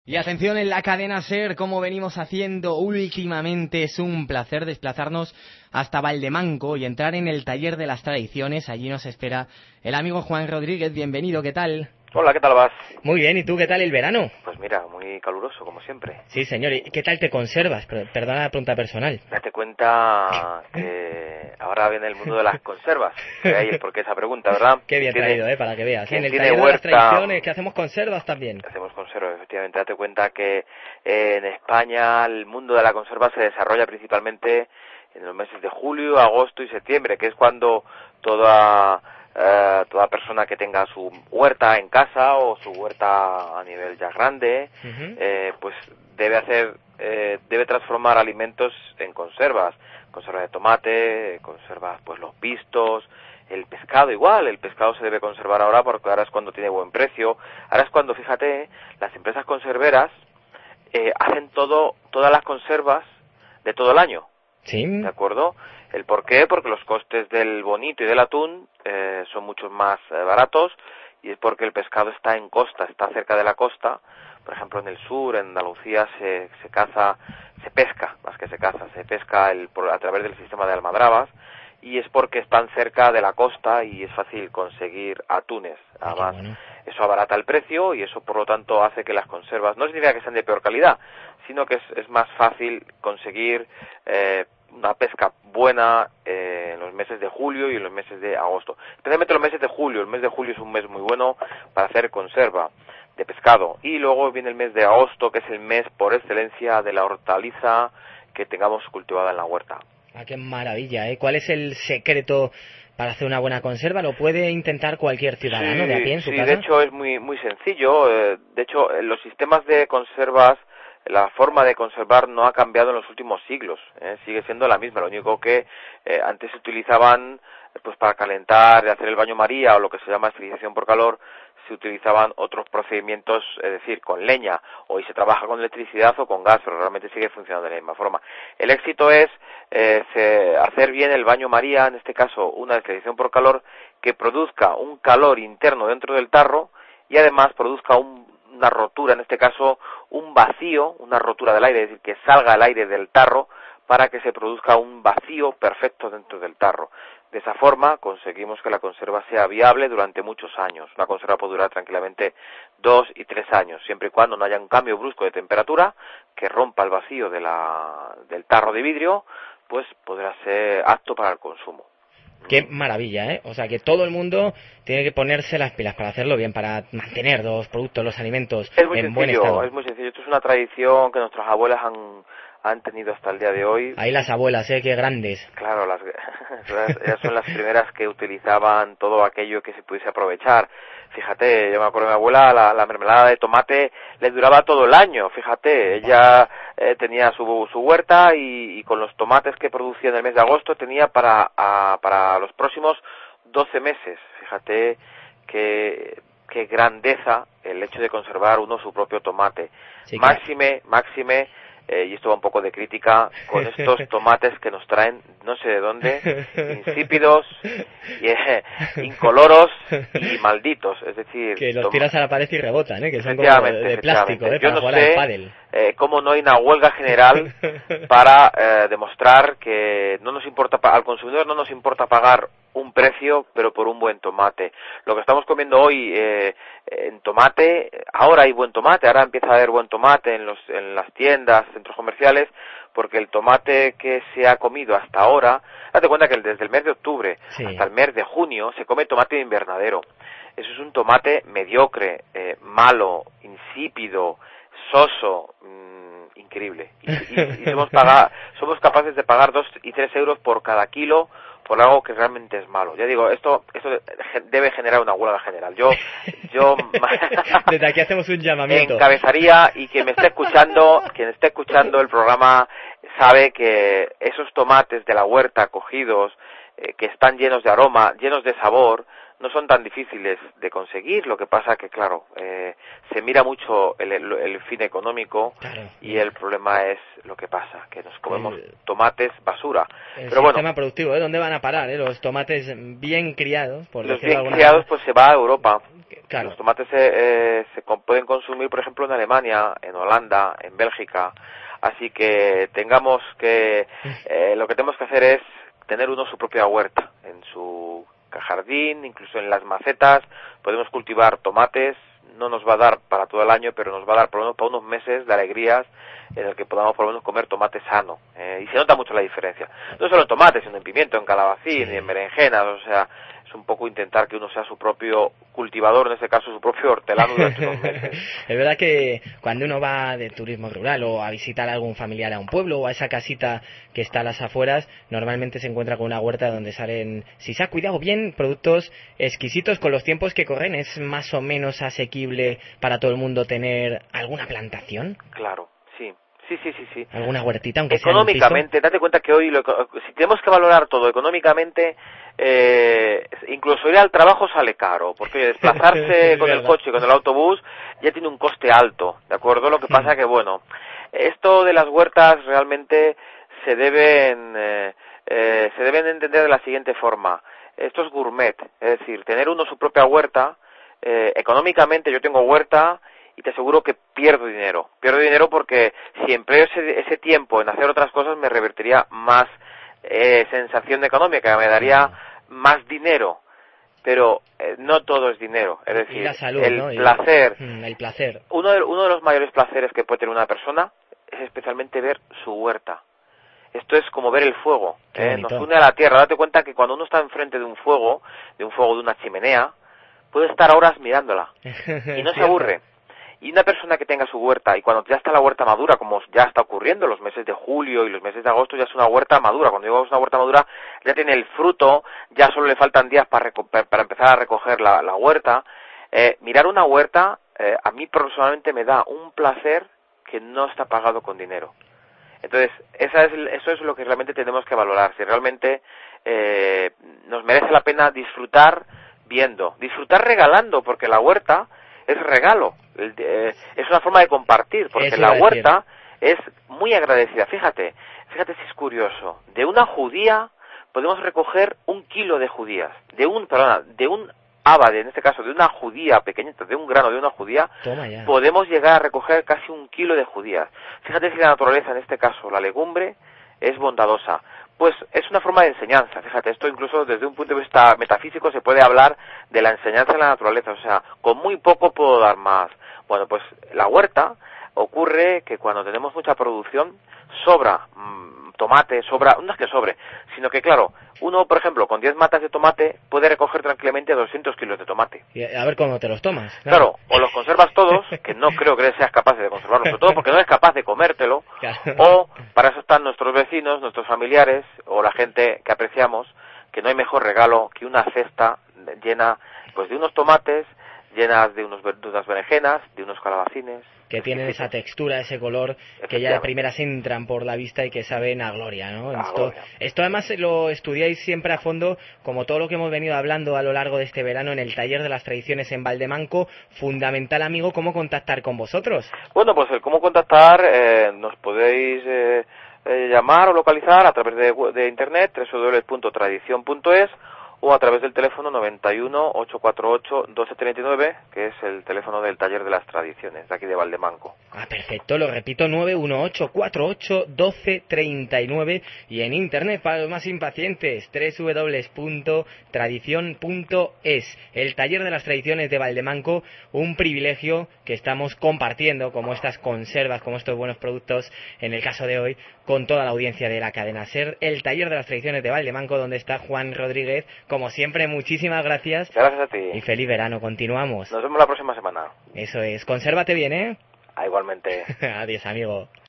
Y atención en la cadena SER, como venimos haciendo últimamente, es un placer desplazarnos hasta Valdemanco y entrar en el taller de las tradiciones. Allí nos espera el amigo Juan Rodríguez. Bienvenido, ¿qué tal? Hola, ¿qué tal vas? Muy bien, ¿y tú qué tal el verano? Pues mira, muy caluroso, como siempre. Sí, señor, ¿y qué tal te conservas? Perdona la pregunta personal. Date cuenta que ahora viene el mundo de las conservas. Que hay el porqué esa pregunta, ¿verdad? Qué bien traído, para que veas. En el tiene taller huerta, de las tradiciones, que hacemos conservas también. Hacemos conservas, efectivamente. Date cuenta que en España el mundo de la conserva se desarrolla principalmente en los meses de julio, agosto y septiembre, que es cuando toda persona que tenga su huerta en casa o su huerta a nivel ya grande, pues debe transformar alimentos en conservas de tomate, conservas pues los pistos, el pescado igual, el pescado se debe conservar ahora porque ahora es cuando tiene buen precio, ahora es cuando, fíjate, las empresas conserveras hacen todas las conservas de todo el año. Sí. ¿De acuerdo? ¿El por qué? Porque los costes del bonito y del atún son mucho más baratos, y es porque el pescado está en costa, está cerca de la costa. Por ejemplo, en el sur, en Andalucía, se pesca a través del sistema de almadrabas, y es porque están cerca de la costa y es fácil conseguir atunes. Además, eso abarata el precio y eso, por lo tanto, hace que las conservas, no significa que sean de peor calidad, sino que es más fácil conseguir una pesca buena en los meses de julio y en los meses de agosto. Especialmente los meses de julio. El mes de julio es un mes muy bueno para hacer conserva de pescado. Y luego viene el mes de agosto, que es el mes por excelencia de la hortaliza que tengamos cultivada en la huerta. Ah, qué maravilla, ¿eh? ¿Cuál es el secreto para hacer una buena conserva? ¿Lo puede intentar cualquier ciudadano de a pie en su casa? Sí, de hecho es muy sencillo. De hecho, los sistemas de conservas, la forma de conservar no ha cambiado en los últimos siglos, sigue siendo la misma. Lo único que antes se utilizaban pues para calentar, hacer el baño María o lo que se llama esterilización por calor, se utilizaban otros procedimientos, es decir, con leña. Hoy se trabaja con electricidad o con gas, pero realmente sigue funcionando de la misma forma. El éxito es hacer bien el baño María, en este caso una esterilización por calor, que produzca un calor interno dentro del tarro y además produzca una rotura, en este caso un vacío, una rotura del aire, es decir, que salga el aire del tarro para que se produzca un vacío perfecto dentro del tarro. De esa forma conseguimos que la conserva sea viable durante muchos años. Una conserva puede durar tranquilamente 2 y 3 años, siempre y cuando no haya un cambio brusco de temperatura que rompa el vacío del tarro de vidrio, pues podrá ser apto para el consumo. Qué maravilla, ¿eh? O sea, que todo el mundo tiene que ponerse las pilas para hacerlo bien, para mantener los productos, los alimentos en buen estado. Es muy sencillo. Esto es una tradición que nuestras abuelas han tenido hasta el día de hoy. Ahí las abuelas, qué grandes. Claro, ellas son las primeras que utilizaban todo aquello que se pudiese aprovechar. Fíjate, yo me acuerdo de mi abuela, la mermelada de tomate le duraba todo el año. Fíjate, ella tenía su huerta y con los tomates que producía en el mes de agosto tenía para los próximos 12 meses. Fíjate qué grandeza el hecho de conservar uno su propio tomate. Sí, máxime, y esto va un poco de crítica, con estos tomates que nos traen no sé de dónde, insípidos, incoloros y malditos, es decir... Que los tiras a la pared y rebotan, que son como de plástico, para jugar al pádel. Cómo no hay una huelga general para demostrar que no nos importa, al consumidor no nos importa pagar un precio, pero por un buen tomate. Lo que estamos comiendo hoy en tomate, ahora hay buen tomate, ahora empieza a haber buen tomate en las tiendas, centros comerciales, porque el tomate que se ha comido hasta ahora, date cuenta que desde el mes de octubre hasta el mes de junio se come tomate de invernadero. Eso es un tomate mediocre, malo, insípido, soso, increíble. Y somos capaces de pagar 2 y 3 euros por cada kilo por algo que realmente es malo. Ya digo, esto debe generar una huelga general. Yo desde aquí hacemos un llamamiento. Encabezaría, y quien esté escuchando el programa sabe que esos tomates de la huerta cogidos, que están llenos de aroma, llenos de sabor, no son tan difíciles de conseguir. Lo que pasa que, claro, se mira mucho el fin económico, claro, y el problema es lo que pasa, que nos comemos tomates basura. El Pero sistema bueno, productivo, ¿dónde van a parar? Los tomates bien criados, por los decirlo de bien alguna criados manera. pues se va a Europa. Claro. Los tomates pueden consumir, por ejemplo, en Alemania, en Holanda, en Bélgica. Así que lo que tenemos que hacer es tener uno su propia huerta en su jardín, incluso en las macetas. Podemos cultivar tomates. No nos va a dar para todo el año, pero nos va a dar por lo menos para unos meses de alegrías en el que podamos por lo menos comer tomate sano. Y se nota mucho la diferencia. No solo en tomates, sino en pimiento, en calabacín, y en berenjenas. O sea, es un poco intentar que uno sea su propio cultivador, en este caso su propio hortelano durante unos meses. Es verdad que cuando uno va de turismo rural o a visitar a algún familiar a un pueblo o a esa casita que está a las afueras, normalmente se encuentra con una huerta donde salen, si se ha cuidado bien, productos exquisitos. Con los tiempos que corren, ¿es más o menos asequible para todo el mundo tener alguna plantación? Claro, sí. Sí. ¿Alguna huertita, aunque sea económicamente, en un piso? date cuenta que hoy, si tenemos que valorar todo económicamente, incluso ir al trabajo sale caro, porque desplazarse con el coche, con el autobús, ya tiene un coste alto, ¿de acuerdo? Lo que pasa que, bueno, esto de las huertas realmente se deben entender de la siguiente forma. Esto es gourmet, es decir, tener uno su propia huerta, económicamente yo tengo huerta, y te aseguro que pierdo dinero porque si empleo ese tiempo en hacer otras cosas me revertiría más sensación económica, me daría más dinero, pero no todo es dinero, es decir, y la salud, el ¿no? placer. El placer. Uno de los mayores placeres que puede tener una persona es especialmente ver su huerta. Esto es como ver el fuego, nos une a la tierra. Date cuenta que cuando uno está enfrente de un fuego de una chimenea, puede estar horas mirándola y no se aburre. Y una persona que tenga su huerta, y cuando ya está la huerta madura, como ya está ocurriendo, los meses de julio y los meses de agosto ya es una huerta madura. Cuando digo es una huerta madura, ya tiene el fruto, ya solo le faltan días para empezar a recoger la huerta. Mirar una huerta, a mí personalmente me da un placer que no está pagado con dinero. Entonces, eso es lo que realmente tenemos que valorar. Si realmente nos merece la pena disfrutar viendo, disfrutar regalando, porque la huerta es regalo, es una forma de compartir, porque la huerta es muy agradecida. Fíjate si es curioso, de una judía podemos recoger 1 kilo de judías, de un ábade, en este caso de una judía pequeñita, de un grano de una judía, podemos llegar a recoger casi 1 kilo de judías. Fíjate si la naturaleza, en este caso la legumbre, es bondadosa. Pues es una forma de enseñanza, fíjate, esto incluso desde un punto de vista metafísico se puede hablar de la enseñanza de la naturaleza, o sea, con muy poco puedo dar más. Bueno, pues la huerta ocurre que cuando tenemos mucha producción, sobra tomate, no es que sobre, sino que claro, uno, por ejemplo, con 10 matas de tomate puede recoger tranquilamente 200 kilos de tomate. Y a ver cómo te los tomas. Claro, o los conservas todos, que no creo que seas capaz de conservarlos, sobre todo porque no eres capaz de comértelo, o para eso están nuestros vecinos, nuestros familiares, o la gente que apreciamos, que no hay mejor regalo que una cesta llena pues de unos tomates, llenas de unas berenjenas, de unos calabacines, que tienen esa textura, ese color, que ya de primeras entran por la vista y que saben a gloria, ¿no? Esto además lo estudiáis siempre a fondo, como todo lo que hemos venido hablando a lo largo de este verano en el Taller de las Tradiciones en Valdemanco. Fundamental, amigo, ¿cómo contactar con vosotros? Bueno, pues el cómo contactar, nos podéis llamar o localizar a través de internet, www.tradicion.es, o a través del teléfono 91 848 1239, que es el teléfono del Taller de las Tradiciones de aquí de Valdemanco. Perfecto, lo repito, 91848 1239, y en internet para los más impacientes, www.tradicion.es. El Taller de las Tradiciones de Valdemanco, un privilegio que estamos compartiendo, como estas conservas, como estos buenos productos, en el caso de hoy, con toda la audiencia de la cadena SER. El Taller de las Tradiciones de Valdemanco, donde está Juan Rodríguez. Como siempre, muchísimas gracias. Gracias a ti. Y feliz verano, continuamos. Nos vemos la próxima semana. Eso es, consérvate bien, ¿eh? Igualmente. Adiós, amigo.